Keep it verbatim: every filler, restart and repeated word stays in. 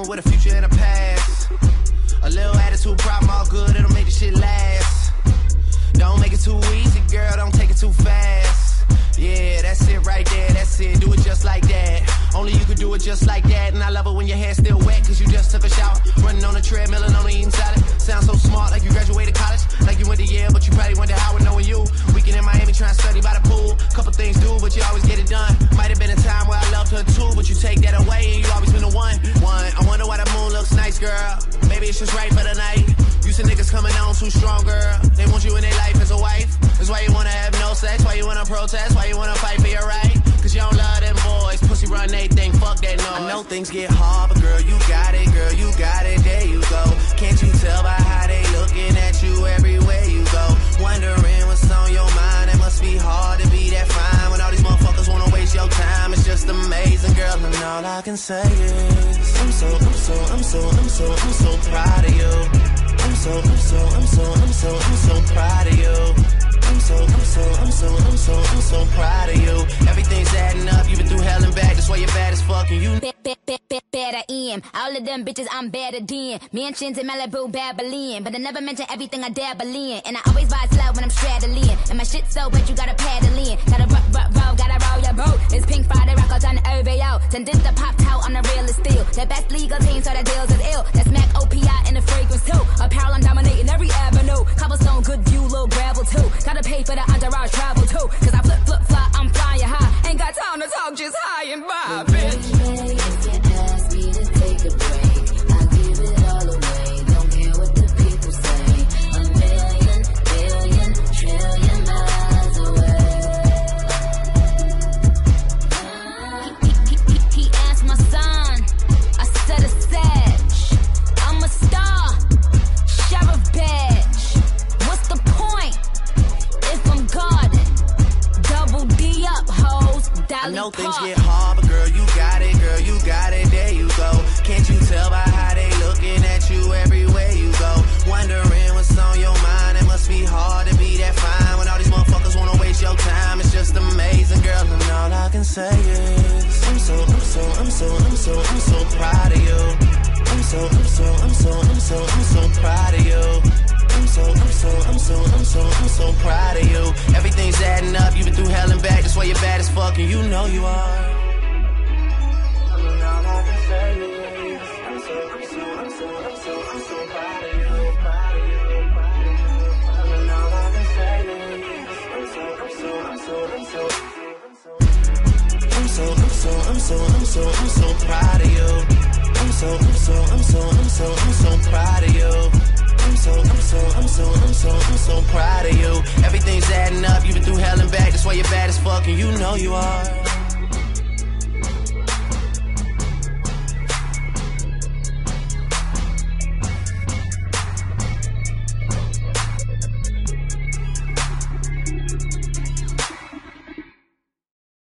woman with a future and a past. A little attitude problem, all good, it'll make the shit last. Don't make it too easy, girl, don't take it too fast. Yeah, that's it right there, that's it, do it just like that. Only you could do it just like that. And I love it when your hair's still wet, cause you just took a shower. Running on the treadmill and only eating salad. Sound so smart, like you graduated college. Like you went to Yale, but you probably went to Howard knowing you. Weekend in Miami trying to study by the pool. Couple things do, but you always get it done. Might have been a time where I loved her too, but you take that away and you always been the one. One, I wonder why the moon looks nice, girl. Maybe it's just right for the night. You see niggas coming on too strong, girl. They want you in their life as a wife. That's why you wanna have no sex, why you wanna protest, why you wanna fight for your right. Cause you don't love them boys, pussy run they thing, fuck that noise. I know things get hard, but girl, you got it, girl, you got it, there you go. Can't you tell by how they looking at you everywhere you go? Wondering what's on your mind, it must be hard to be that fine when all these motherfuckers wanna waste your time. It's just amazing, girl, and all I can say is I'm so, I'm so, I'm so, I'm so, I'm so proud of you. I'm so, I'm so, I'm so, I'm so, I'm so proud of you. I'm so, I'm so, I'm so, I'm so, I'm so proud of you. Everything's adding up, you've been through hell and back, that's why you're bad as fuck and you better in. All of them bitches I'm better than. Mansions in Malibu, Babylon. But I never mention everything I dabble in. And I always ride slow when I'm straddling. And my shit so wet you gotta paddle in. Gotta rock, rock, roll, gotta roll your boat. It's Pink Friday, rock out on the O V O. Send this the pop out on the real steel. The best legal team, so the deals is ill. That's Mac O P I in the fragrance too. Apparel, I'm dominating every avenue. Cobblestone, good view, little gravel too. Gotta pay for the entourage travel too. Cause I flip, flip, fly, I'm flying high. Ain't got time to talk, just high and by, bitch. I know things get hard, but girl, you got it, girl, you got it, there you go. Can't you tell by how they looking at you everywhere you go? Wondering what's on your mind, it must be hard to be that fine when all these motherfuckers wanna waste your time. It's just amazing, girl, and all I can say is I'm so, I'm so, I'm so, I'm so, I'm so proud of you. I'm so, I'm so, I'm so, I'm so, I'm so proud of you. I'm so, I'm so, I'm so, I'm so, I'm so proud of you. Everything's adding up, you've been through hell and back, that's why you're bad as fuck and you know you are. I mean, all I can say is I'm so, I'm so, I'm so, I'm so, I'm so proud of you, proud of you, proud of you. I mean, all I can say is I'm so, I'm so, I'm so, I'm so, I'm so, I'm so, I'm so, I'm so, I'm so proud of you. I'm so, I'm so, I'm so, I'm so, I'm so proud of you. I'm so, I'm so, I'm so, I'm so, I'm so proud of you. Everything's adding up, you've been through hell and back, that's why you're bad as fuck and you know you are.